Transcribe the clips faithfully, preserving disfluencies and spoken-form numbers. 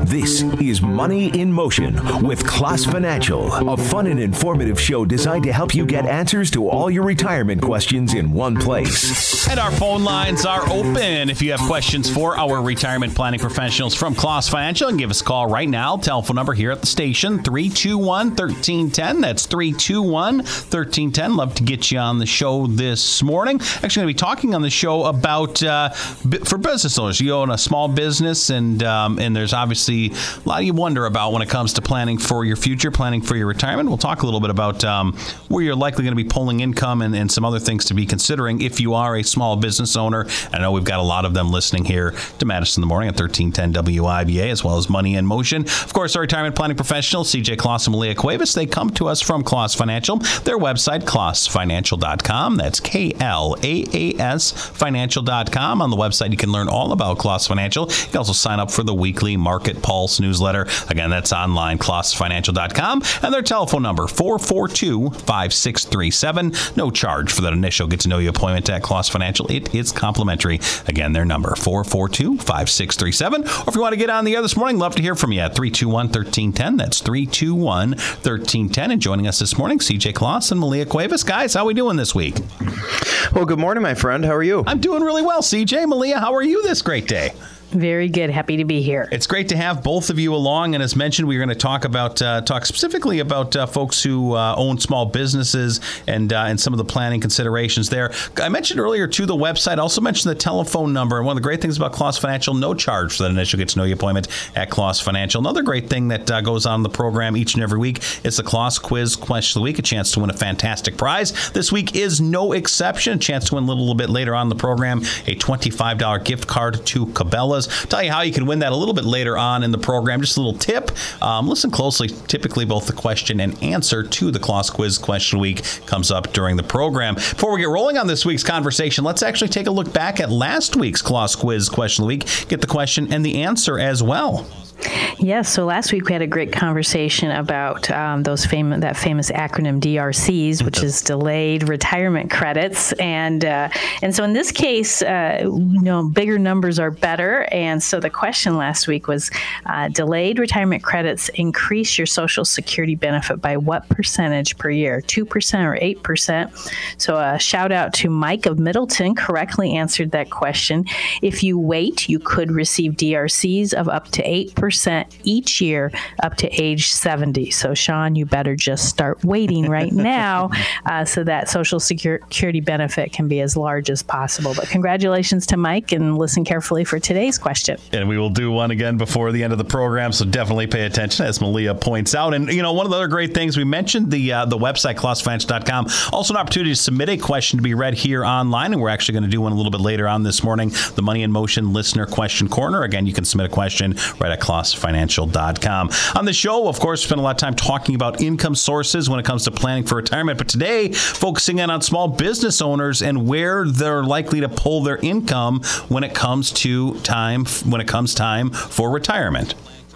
This is Money in Motion with Class Financial, a fun and informative show designed to help you get answers to all your retirement questions in one place. And our phone lines are open. If you have questions for our retirement planning professionals from Class Financial, and give us a call right now. Telephone number here at the station, three two one, one three one zero. That's three two one, one three one zero. Love to get you on the show this morning. Actually going to be talking on the show about, uh, for business owners, you own a small business, and um, and there's obviously a lot you wonder about when it comes to planning for your future, planning for your retirement. We'll talk a little bit about um, where you're likely going to be pulling income and, and some other things to be considering if you are a small business owner. I know we've got a lot of them listening here to Madison in the Morning at thirteen ten W I B A, as well as Money in Motion. Of course, our retirement planning professionals, C J Kloss and Malia Cuevas, they come to us from Kloss Financial. Their website, kloss financial dot com. That's K L A A S financial dot com. On the website, you can learn all about Kloss Financial. You can also sign up for the weekly Market Pulse newsletter. Again, that's online, kloss financial dot com. And their telephone number, four four two, five six three seven. No charge for that initial get-to-know-you appointment at Kloss Financial. It is complimentary. Again, their number, four four two, five six three seven. Or if you want to get on the air this morning, love to hear from you at three two one, one three one zero. That's three two one, one three one zero. And joining us this morning, C J Kloss and Malia Cuevas. Guys, how are we doing this week? Well, good morning, my friend. How are you? I'm doing really well, C J. Malia, how are you this great day? Very good. Happy to be here. It's great to have both of you along. And as mentioned, we're going to talk about uh, talk specifically about uh, folks who uh, own small businesses and uh, and some of the planning considerations there. I mentioned earlier, too, the website. I also mentioned the telephone number. And one of the great things about Kloss Financial, no charge for that initial get-to-know-you appointment at Kloss Financial. Another great thing that uh, goes on in the program each and every week is the Kloss Quiz Question of the Week, a chance to win a fantastic prize. This week is no exception. A chance to win a little bit later on in the program, a twenty-five dollars gift card to Cabela's. Tell you how you can win that a little bit later on in the program. Just a little tip. Um, listen closely. Typically, both the question and answer to the Kloss Quiz Question of the Week comes up during the program. Before we get rolling on this week's conversation, let's actually take a look back at last week's Kloss Quiz Question of the Week. Get the question and the answer as well. Yes, so last week we had a great conversation about um, those famous that famous acronym D R Cs, which is delayed retirement credits, and uh, and so in this case, uh, you know, bigger numbers are better. And so the question last week was, uh, delayed retirement credits increase your Social Security benefit by what percentage per year? Two percent or eight percent? So a shout out to Mike of Middleton, correctly answered that question. If you wait, you could receive D R Cs of up to eight percent each year up to age seventy. So, Sean, you better just start waiting right now uh, so that Social Security benefit can be as large as possible. But congratulations to Mike, and listen carefully for today's question. And we will do one again before the end of the program, so definitely pay attention, as Malia points out. And, you know, one of the other great things, we mentioned the uh, the website, kloss financial dot com. Also an opportunity to submit a question to be read here online, and we're actually going to do one a little bit later on this morning, the Money in Motion Listener Question Corner. Again, you can submit a question right at kloss financial dot com. On the show, of course, we spend a lot of time talking about income sources when it comes to planning for retirement, but today focusing in on small business owners and where they're likely to pull their income when it comes to time when it comes time for retirement.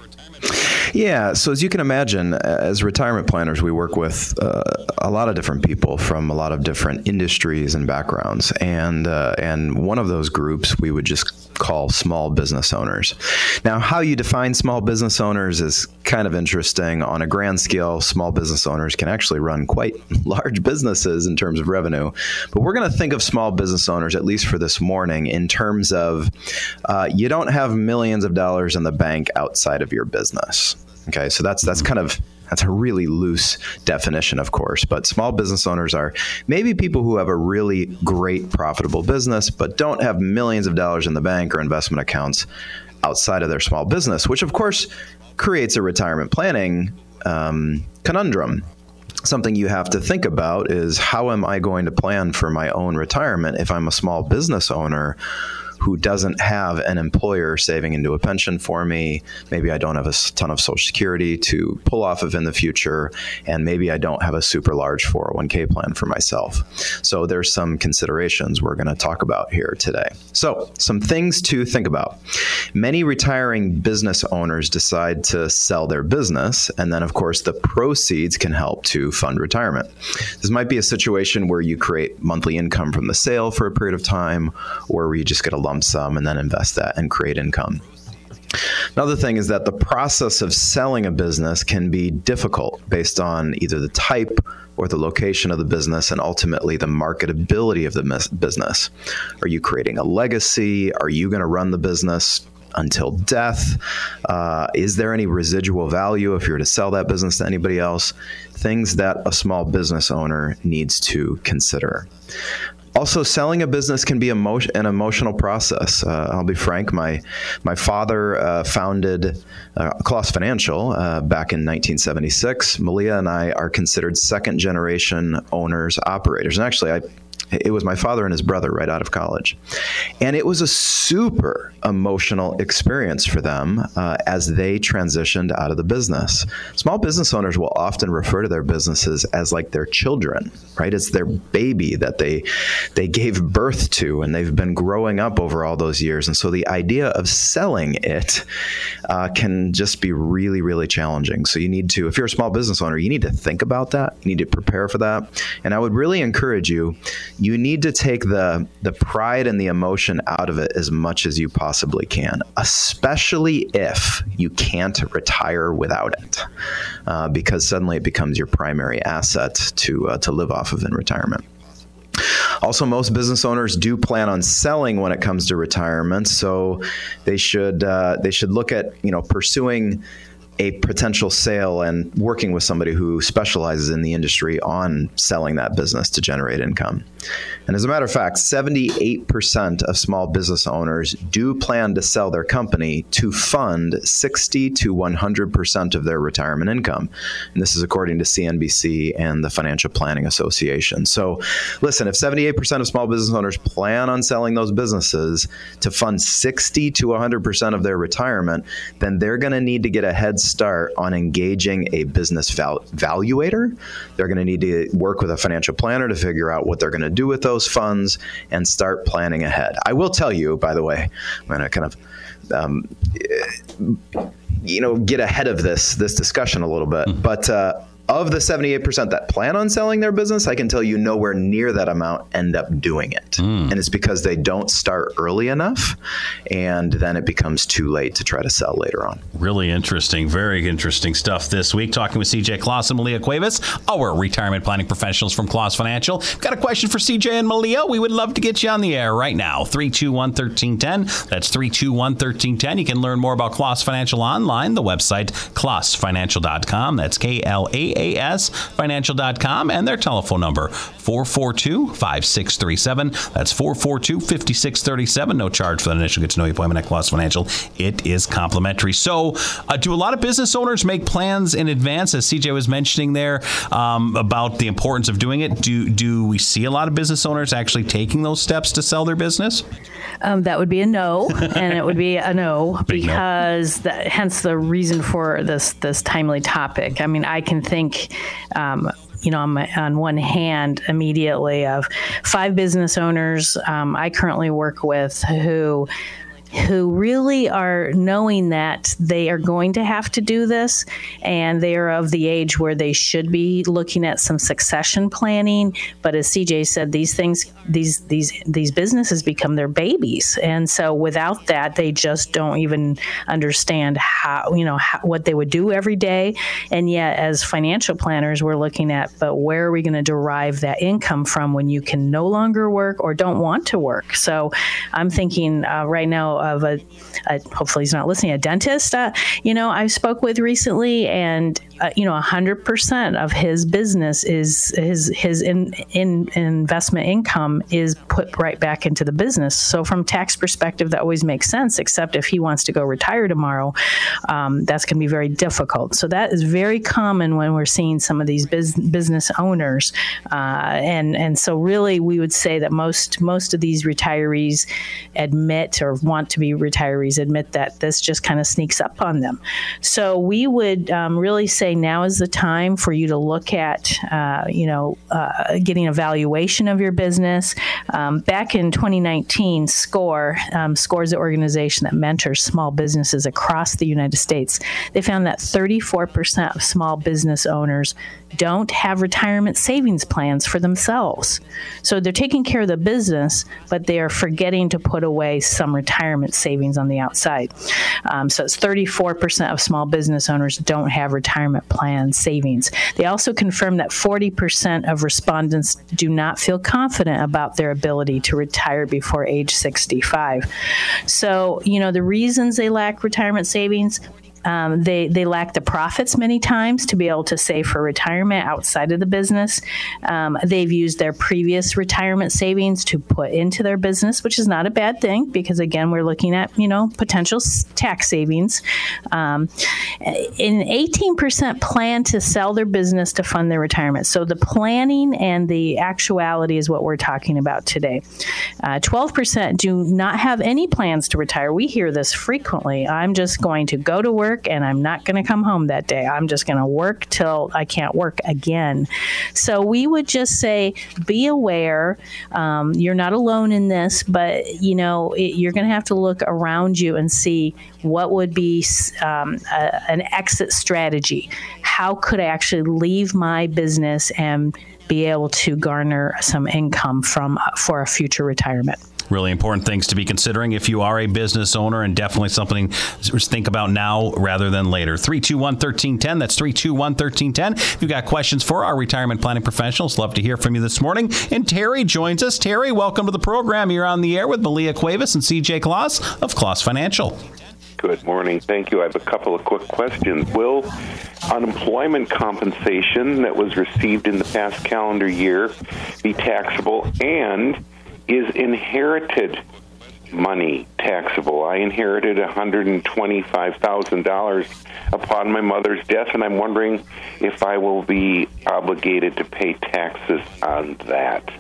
Yeah, so as you can imagine, as retirement planners, we work with uh, a lot of different people from a lot of different industries and backgrounds, and uh, and one of those groups we would just call small business owners. Now, how you define small business owners is kind of interesting. On a grand scale, small business owners can actually run quite large businesses in terms of revenue, but we're going to think of small business owners, at least for this morning, in terms of uh, you don't have millions of dollars in the bank outside of your business. Okay, so that's that's kind of that's a really loose definition, of course, but small business owners are maybe people who have a really great profitable business, but don't have millions of dollars in the bank or investment accounts outside of their small business, which of course creates a retirement planning um, conundrum. Something you have to think about is, how am I going to plan for my own retirement if I'm a small business owner who doesn't have an employer saving into a pension for me? Maybe I don't have a ton of Social Security to pull off of in the future, and maybe I don't have a super large four oh one k plan for myself. So there's some considerations we're going to talk about here today. So some things to think about. Many retiring business owners decide to sell their business, and then of course the proceeds can help to fund retirement. This might be a situation where you create monthly income from the sale for a period of time, or where you just get a lump sum and then invest that and create income. Another thing is that the process of selling a business can be difficult based on either the type or the location of the business and ultimately the marketability of the mis- business. Are you creating a legacy? Are you going to run the business until death? Uh, is there any residual value if you were to sell that business to anybody else? Things that a small business owner needs to consider. Also, selling a business can be emotion, an emotional process. Uh, I'll be frank, my my father uh, founded uh, Kloss Financial uh, back in nineteen seventy-six. Malia and I are considered second-generation owners, operators. And actually, I It was my father and his brother right out of college. And it was a super emotional experience for them uh, as they transitioned out of the business. Small business owners will often refer to their businesses as like their children, right? It's their baby that they they gave birth to, and they've been growing up over all those years. And so the idea of selling it uh, can just be really, really challenging. So you need to, if you're a small business owner, you need to think about that. You need to prepare for that. And I would really encourage you, you need to take the the pride and the emotion out of it as much as you possibly can, especially if you can't retire without it, uh, because suddenly it becomes your primary asset to uh, to live off of in retirement. Also, most business owners do plan on selling when it comes to retirement, so they should uh, they should look at you know pursuing a potential sale and working with somebody who specializes in the industry on selling that business to generate income. And as a matter of fact, seventy-eight percent of small business owners do plan to sell their company to fund sixty to one hundred percent of their retirement income. And this is according to C N B C and the Financial Planning Association. So listen, if seventy-eight percent of small business owners plan on selling those businesses to fund sixty to one hundred percent of their retirement, then they're going to need to get a head start on engaging a business val- valuator. They're going to need to work with a financial planner to figure out what they're going to do with those funds and start planning ahead. I will tell you, by the way, I'm going to kind of, um, you know, get ahead of this this discussion a little bit, mm-hmm. but uh, of the seventy-eight percent that plan on selling their business, I can tell you nowhere near that amount end up doing it. Mm. And it's because they don't start early enough, and then it becomes too late to try to sell later on. Really interesting, very interesting stuff this week. Talking with C J Kloss and Malia Cuevas, our retirement planning professionals from Kloss Financial. Got a question for C J and Malia? We would love to get you on the air right now. three two one, one three one zero. That's three two one, one three one zero. You can learn more about Kloss Financial online. The website, kloss financial dot com. That's K L A A S financial dot com, and their telephone number four four two, five six three seven. That's four four two, five six three seven. No charge for the initial get to know you appointment at Kloss Financial. It is complimentary. So uh, do a lot of business owners make plans in advance, as C J was mentioning there, um, about the importance of doing it? Do do we see a lot of business owners actually taking those steps to sell their business? Um, that would be a no, and it would be a no because no. That, hence the reason for this this timely topic. I mean, I can think, um, you know, on, my, on one hand, immediately of five business owners um, I currently work with who. who really are knowing that they are going to have to do this, and they are of the age where they should be looking at some succession planning. But as C J said, these things, these these these businesses become their babies, and so without that, they just don't even understand how, you know, how, what they would do every day. And yet, as financial planners, we're looking at, but where are we going to derive that income from when you can no longer work or don't want to work? So I'm thinking uh, right now of a, a, hopefully he's not listening, a dentist, uh, you know, I spoke with recently, and, uh, you know, one hundred percent of his business is his, his in, in investment income is put right back into the business. So from tax perspective, that always makes sense, except if he wants to go retire tomorrow, um, that's going to be very difficult. So that is very common when we're seeing some of these biz, business owners. Uh, and, and so really we would say that most, most of these retirees admit or want to be retirees admit that this just kind of sneaks up on them. So we would um, really say say now is the time for you to look at, uh, you know, uh, getting a valuation of your business. Um, back in twenty nineteen, SCORE, um, SCORE is the organization that mentors small businesses across the United States. They found that thirty-four percent of small business owners don't have retirement savings plans for themselves. So they're taking care of the business, but they are forgetting to put away some retirement savings on the outside. Um, so it's thirty-four percent of small business owners don't have retirement plan savings. They also confirmed that forty percent of respondents do not feel confident about their ability to retire before age sixty-five. So, you know, the reasons they lack retirement savings, Um, they, they lack the profits many times to be able to save for retirement outside of the business. Um, they've used their previous retirement savings to put into their business, which is not a bad thing because, again, we're looking at, you know, potential tax savings. Um, and eighteen percent plan to sell their business to fund their retirement. So the planning and the actuality is what we're talking about today. Uh, twelve percent do not have any plans to retire. We hear this frequently. I'm just going to go to work and I'm not going to come home that day. I'm just going to work till I can't work again. So we would just say, be aware. Um, you're not alone in this, but you know it, you're going to have to look around you and see what would be um, a, an exit strategy. How could I actually leave my business and be able to garner some income from for a future retirement? Really important things to be considering if you are a business owner, and definitely something to think about now rather than later. three two one, one three one zero. That's three two one, one three one zero. If you've got questions for our retirement planning professionals, love to hear from you this morning. And Terry joins us. Terry, welcome to the program. You're on the air with Malia Cuevas and C J Kloss of Kloss Financial. Good morning. Thank you. I have a couple of quick questions. Will unemployment compensation that was received in the past calendar year be taxable, and is inherited money taxable? I inherited one hundred twenty-five thousand dollars upon my mother's death, and I'm wondering if I will be obligated to pay taxes on that.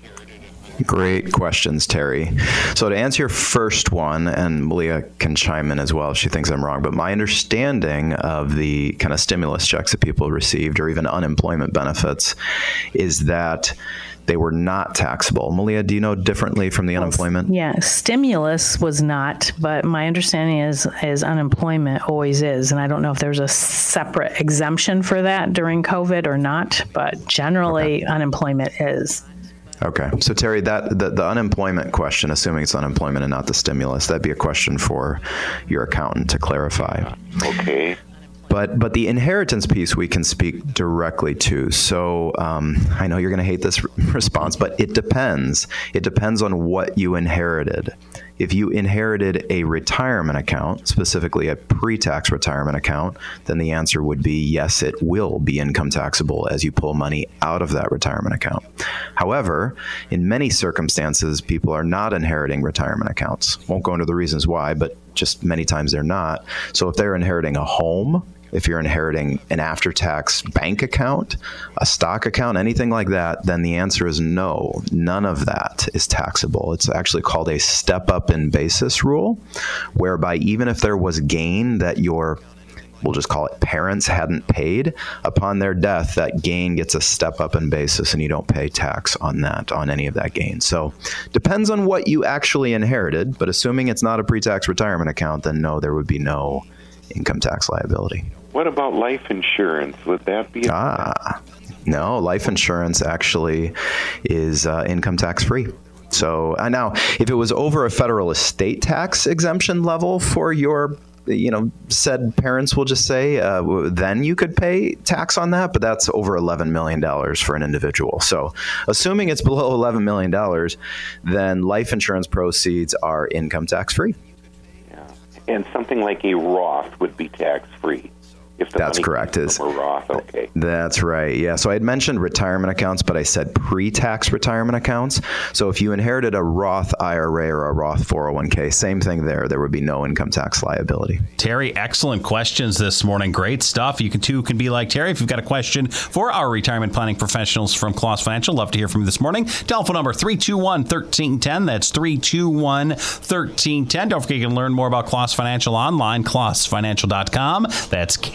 Great questions, Terry. So to answer your first one, and Malia can chime in as well if she thinks I'm wrong, but my understanding of the kind of stimulus checks that people received or even unemployment benefits is that they were not taxable. Malia, do you know differently from the unemployment? Yeah, stimulus was not, but my understanding is is unemployment always is, and I don't know if there's a separate exemption for that during COVID or not, but generally okay. Unemployment is. Okay. So, Terry, that the, the unemployment question, assuming it's unemployment and not the stimulus, that'd be a question for your accountant to clarify. Okay. But but the inheritance piece we can speak directly to. So um, I know you're going to hate this response, but it depends. It depends on what you inherited. If you inherited a retirement account, specifically a pre-tax retirement account, then the answer would be yes, it will be income taxable as you pull money out of that retirement account. However, in many circumstances, people are not inheriting retirement accounts. Won't go into the reasons why, but just many times they're not. So if they're inheriting a home, if you're inheriting an after-tax bank account, a stock account, anything like that, then the answer is no. None of that is taxable. It's actually called a step-up in basis rule, whereby even if there was gain that your, we'll just call it parents hadn't paid, upon their death, that gain gets a step up in basis and you don't pay tax on that, on any of that gain. So depends on what you actually inherited, but assuming it's not a pre-tax retirement account, then no, there would be no income tax liability. What about life insurance? Would that be? A- ah, no, life insurance actually is uh, income tax free. So uh, now, if it was over a federal estate tax exemption level for your, you know, said parents, will just say, uh, then you could pay tax on that, but that's over eleven million dollars for an individual. So assuming it's below eleven million dollars, then life insurance proceeds are income tax free. Yeah. And something like a Roth would be tax free. If the That's money correct. Is Roth, okay. That's right. Yeah. So I had mentioned retirement accounts, but I said pre-tax retirement accounts. So if you inherited a Roth I R A or a Roth four oh one k, same thing there. There would be no income tax liability. Terry, excellent questions this morning. Great stuff. You can too can be like Terry. If you've got a question for our retirement planning professionals from Kloss Financial, love to hear from you this morning. Telephone number three two one, one three one zero. That's three two one, one three one zero. Don't forget you can learn more about Kloss Financial online, kloss financial dot com. That's K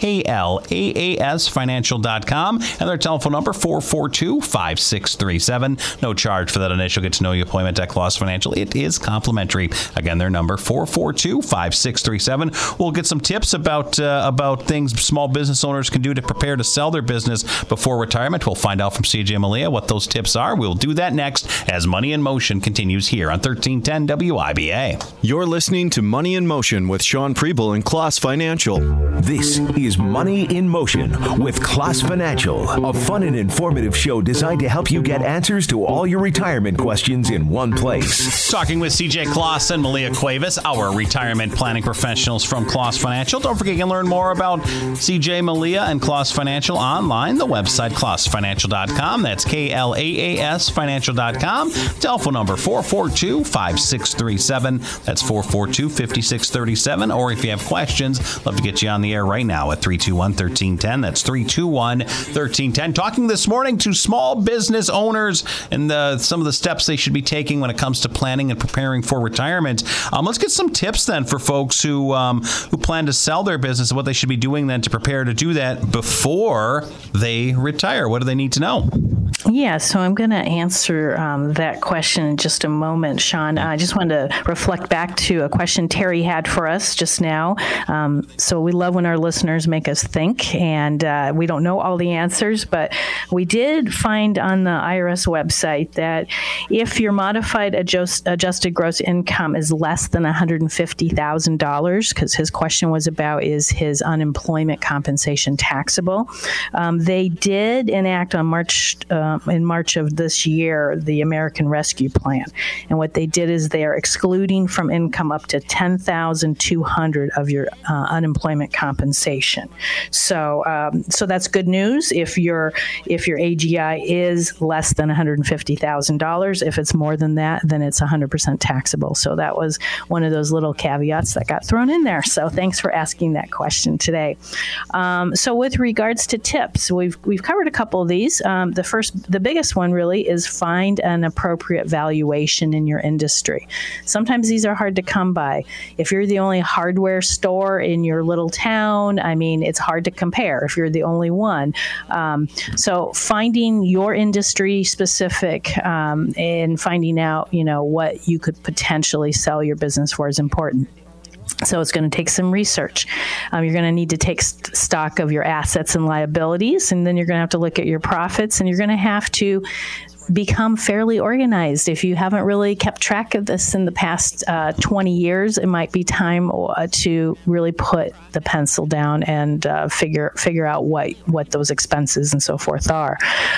K L A A S financial dot com, and their telephone number four four two, five six three seven. No charge for that initial get-to-know-you appointment at Kloss Financial. It is complimentary. Again, their number four four two, five six three seven. We'll get some tips about uh, about things small business owners can do to prepare to sell their business before retirement. We'll find out from C J Malia what those tips are. We'll do that next as Money in Motion continues here on thirteen ten W I B A. You're listening to Money in Motion with Sean Preble and Kloss Financial. This is Money in Motion with Kloss Financial, a fun and informative show designed to help you get answers to all your retirement questions in one place. Talking with C J Kloss and Malia Cuevas, our retirement planning professionals from Kloss Financial. Don't forget you can learn more about C J Malia and Kloss Financial online. The website, kloss financial dot com. That's K L A A S financial dot com. Telephone number four four two, five six three seven. That's four four two, five six three seven. Or if you have questions, love to get you on the air right now at three two one, one three one zero. That's three two one, one three one zero. Talking this morning to small business owners and the, some of the steps they should be taking when it comes to planning and preparing for retirement. Um, let's get some tips then for folks who um, who plan to sell their business and what they should be doing then to prepare to do that before they retire. What do they need to know? Yeah, so I'm going to answer um, that question in just a moment, Sean. I just wanted to reflect back to a question Terry had for us just now. Um, so we love when our listeners make us think, and uh, we don't know all the answers, but we did find on the I R S website that if your modified adjust, adjusted gross income is less than one hundred fifty thousand dollars, because his question was about is his unemployment compensation taxable, um, they did enact on March uh, in March of this year the American Rescue Plan, and what they did is they are excluding from income up to ten thousand two hundred dollars of your uh, unemployment compensation. So, um, so that's good news if your if your A G I is less than one hundred fifty thousand dollars. If it's more than that, then it's one hundred percent taxable. So that was one of those little caveats that got thrown in there. So thanks for asking that question today. Um, so with regards to tips, we've we've covered a couple of these. Um, the first The biggest one really is find an appropriate valuation in your industry. Sometimes these are hard to come by. If you're the only hardware store in your little town, I mean, it's hard to compare if you're the only one. Um, so finding your industry specific um, and finding out, you know, what you could potentially sell your business for is important. So it's going to take some research. Um, you're going to need to take st- stock of your assets and liabilities, and then you're going to have to look at your profits, and you're going to have to become fairly organized. If you haven't really kept track of this in the past uh, twenty years, it might be time uh, to really put the pencil down and uh, figure figure out what, what those expenses and so forth are.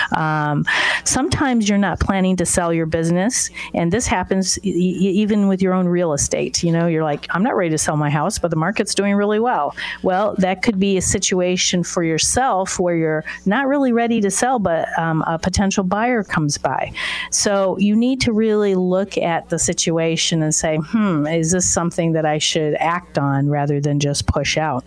Um, sometimes you're not planning to sell your business, and this happens e- even with your own real estate. You know, you're like, I'm not ready to sell my house, but the market's doing really well. Well, that could be a situation for yourself where you're not really ready to sell, but um, a potential buyer comes by. So you need to really look at the situation and say, hmm, is this something that I should act on rather than just push out?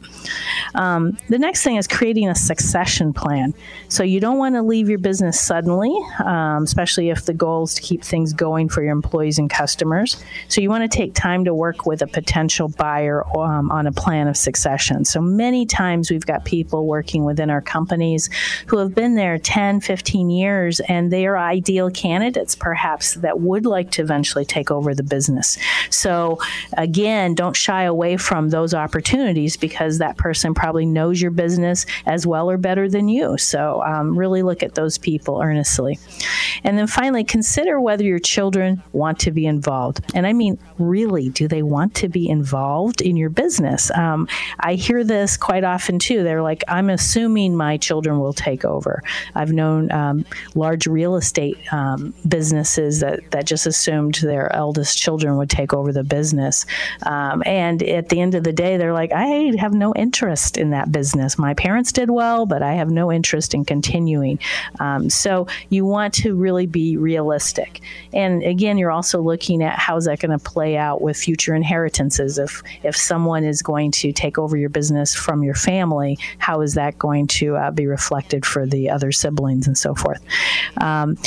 Um, the next thing is creating a succession plan. So you don't want to leave your business suddenly, um, especially if the goal is to keep things going for your employees and customers. So you want to take time to work with a potential buyer um, on a plan of succession. So many times we've got people working within our companies who have been there ten, fifteen years, and they are ideal candidates perhaps that would like to eventually take over the business. So again, don't shy away from those opportunities because that person probably knows your business as well or better than you. So um, really look at those people earnestly. And then finally, consider whether your children want to be involved. And I mean, really, do they want to be involved in your business? Um, I hear this quite often too. They're like, I'm assuming my children will take over. I've known um, large real estate um, businesses that, that just assumed their eldest children would take over the business. Um, and at the end of the day, they're like, I have no interest in that business. My parents did well, but I have no interest in continuing. Um, so you want to really be realistic. And again, you're also looking at how's that going to play out with future inheritances. If if someone is going to take over your business from your family, how is that going to uh, be reflected for the other siblings and so forth? Um,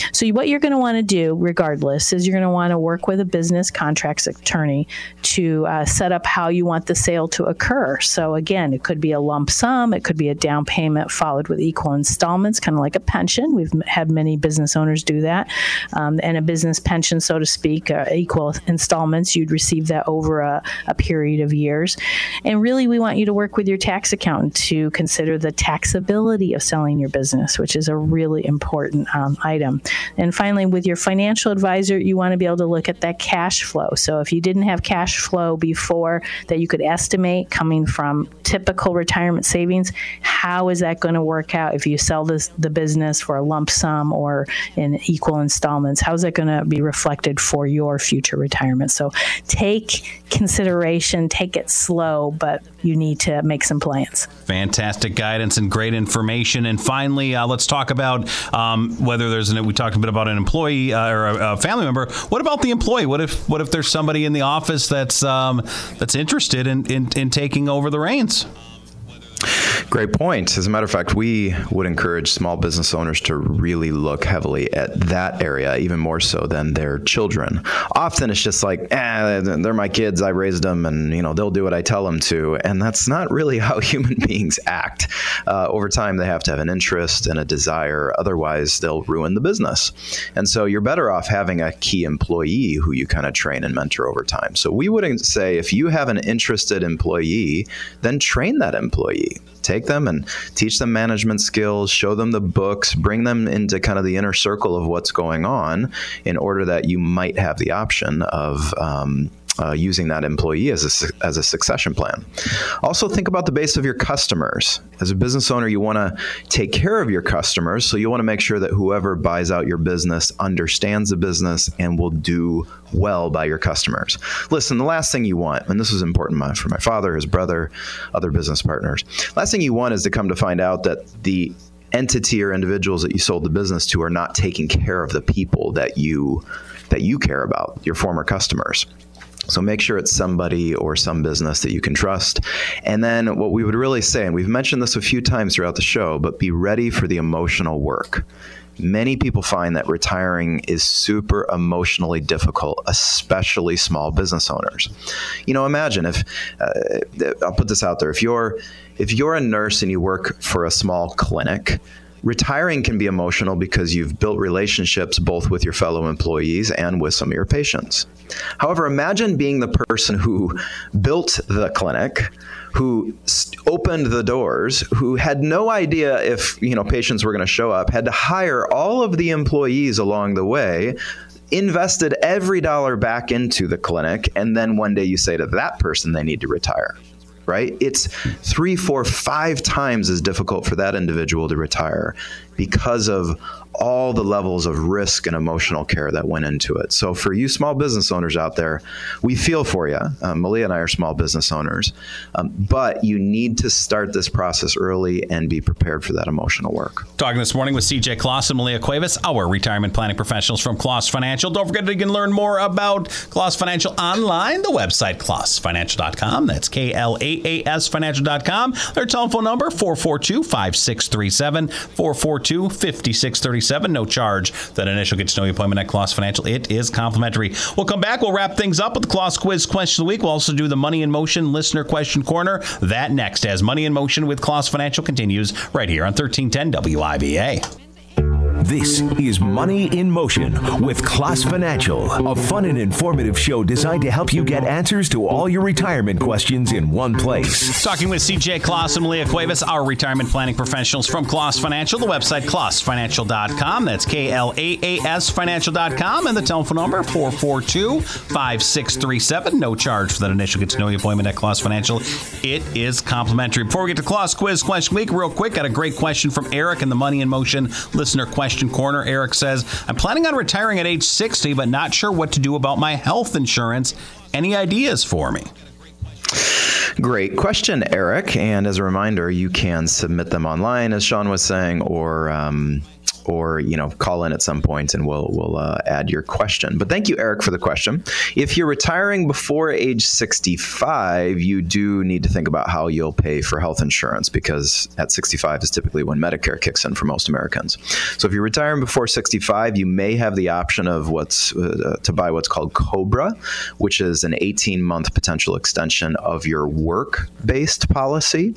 So what you're going to want to do, regardless, is you're going to want to work with a business contracts attorney to uh, set up how you want the sale to occur. So again, it could be a lump sum, it could be a down payment followed with equal installments, kind of like a pension. We've had many business owners do that. Um, and a business pension, so to speak, uh, equal installments, you'd receive that over a, a period of years. And really, we want you to work with your tax accountant to consider the taxability of selling your business, which is a really important um, item. And finally, with your financial advisor, you want to be able to look at that cash flow. So if you didn't have cash flow before that you could estimate coming from typical retirement savings, how is that going to work out if you sell this the business for a lump sum or in equal installments? How is that going to be reflected for your future retirement? So take consideration, take it slow, but you need to make some plans. Fantastic guidance and great information. And finally, uh, let's talk about um, whether there's an, we talked a bit about an employee uh, or a, a family member. What about the employee? What if what if there's somebody in the office that's um, that's interested in, in, in taking over the reins? Great point. As a matter of fact, we would encourage small business owners to really look heavily at that area, even more so than their children. Often it's just like, eh, they're my kids, I raised them, and you know they'll do what I tell them to. And that's not really how human beings act. Uh, over time, they have to have an interest and a desire. Otherwise, they'll ruin the business. And so you're better off having a key employee who you kind of train and mentor over time. So we would say if you have an interested employee, then train that employee. Take them and teach them management skills, show them the books, bring them into kind of the inner circle of what's going on in order that you might have the option of um, uh, using that employee as a, as a succession plan. Also, think about the base of your customers. As a business owner, you want to take care of your customers, so you want to make sure that whoever buys out your business understands the business and will do well by your customers. Listen, the last thing you want, and this is important for my father, his brother, other business partners, last thing you want is to come to find out that the entity or individuals that you sold the business to are not taking care of the people that you that you care about, your former customers. So make sure it's somebody or some business that you can trust. And then what we would really say, and we've mentioned this a few times throughout the show, but be ready for the emotional work. Many people find that retiring is super emotionally difficult, especially small business owners. You know, imagine if, uh, I'll put this out there, if you're, if you're a nurse and you work for a small clinic, retiring can be emotional because you've built relationships both with your fellow employees and with some of your patients. However, imagine being the person who built the clinic, who opened the doors, who had no idea if, you know, patients were going to show up, had to hire all of the employees along the way, invested every dollar back into the clinic, and then one day you say to that person they need to retire. Right? It's three, four, five times as difficult for that individual to retire because of all the levels of risk and emotional care that went into it. So for you small business owners out there, we feel for you. Um, Malia and I are small business owners, um, but you need to start this process early and be prepared for that emotional work. Talking this morning with C J Kloss and Malia Cuevas, our retirement planning professionals from Kloss Financial. Don't forget you can learn more about Kloss Financial online, the website kloss financial dot com. That's K L A A S financial dot com. Their telephone number, four four two, five six three seven, four four two, five six three seven. No charge. That initial get to know you appointment at Kloss Financial. It is complimentary. We'll come back. We'll wrap things up with the Kloss Quiz Question of the Week. We'll also do the Money in Motion Listener Question Corner. That next, as Money in Motion with Kloss Financial continues right here on thirteen ten W I B A. This is Money in Motion with Kloss Financial, a fun and informative show designed to help you get answers to all your retirement questions in one place. Talking with C J Kloss and Malia Cuevas, our retirement planning professionals from Kloss Financial, the website kloss financial dot com. That's K L A A S financial dot com, and the telephone number, four four two, five six three seven. No charge for that initial get to know you appointment at Kloss Financial. It is complimentary. Before we get to Kloss Quiz Question Week, real quick, got a great question from Eric in the Money in Motion Listener Question Corner. Eric says, I'm planning on retiring at age sixty, but not sure what to do about my health insurance. Any ideas for me? Great question, Eric. And as a reminder, you can submit them online, as Sean was saying, or um, or, you know, call in at some point and we'll we'll uh, add your question. But thank you, Eric, for the question. If you're retiring before age sixty-five, you do need to think about how you'll pay for health insurance, because at sixty-five is typically when Medicare kicks in for most Americans. So if you're retiring before sixty-five, you may have the option of what's uh, to buy what's called COBRA, which is an eighteen-month potential extension of your work-based policy.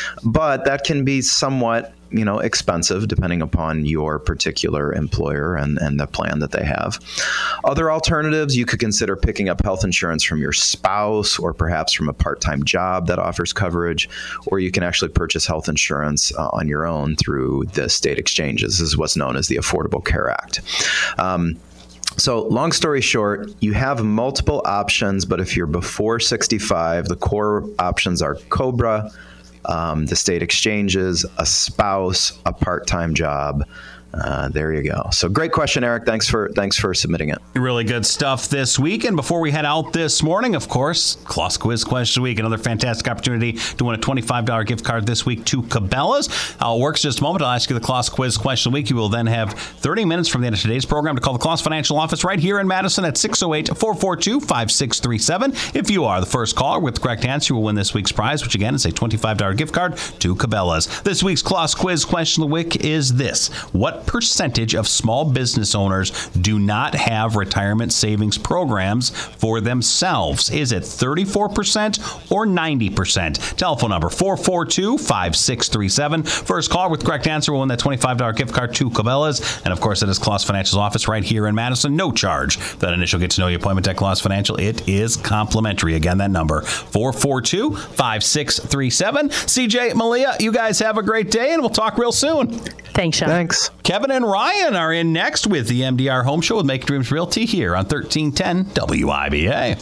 But that can be somewhat you know, expensive depending upon your particular employer and, and the plan that they have. Other alternatives, you could consider picking up health insurance from your spouse or perhaps from a part-time job that offers coverage, or you can actually purchase health insurance uh, on your own through the state exchanges. This is what's known as the Affordable Care Act. Um, So long story short, you have multiple options, but if you're before sixty-five, the core options are COBRA, Um, the state exchanges, a spouse, a part-time job. Uh, there you go. So great question, Eric. Thanks for thanks for submitting it. Really good stuff this week. And before we head out this morning, of course, Claus Quiz Question Week, another fantastic opportunity to win a twenty-five dollars gift card this week to Cabela's. How it works in just a moment. I'll ask you the Claus Quiz Question Week. You will then have thirty minutes from the end of today's program to call the Claus Financial Office right here in Madison at six oh eight, four four two, five six three seven. If you are the first caller with the correct answer, you will win this week's prize, which again is a twenty-five dollars gift card to Cabela's. This week's Claus Quiz Question of the Week is this. What percentage of small business owners do not have retirement savings programs for themselves? Is it thirty-four percent or ninety percent? Telephone number four four two, five six three seven. First caller with the correct answer will win that twenty-five dollars gift card to Cabela's. And of course, it is Claus Financial's office right here in Madison. No charge. That initial get to know you appointment at Claus Financial. It is complimentary. Again, that number four four two, five six three seven. C J, Malia, you guys have a great day and we'll talk real soon. Thanks, Sean. Thanks. Kevin and Ryan are in next with the M D R Home Show with Make Dreams Realty here on thirteen ten W I B A.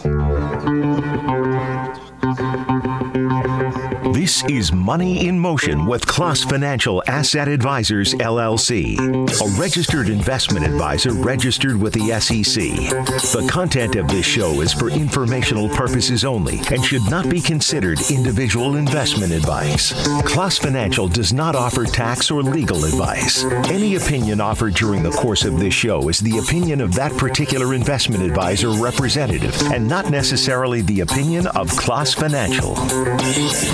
This is Money in Motion with Claus Financial Asset Advisors, L L C, a registered investment advisor registered with the S E C. The content of this show is for informational purposes only and should not be considered individual investment advice. Claus Financial does not offer tax or legal advice. Any opinion offered during the course of this show is the opinion of that particular investment advisor representative and not necessarily the opinion of Claus Financial.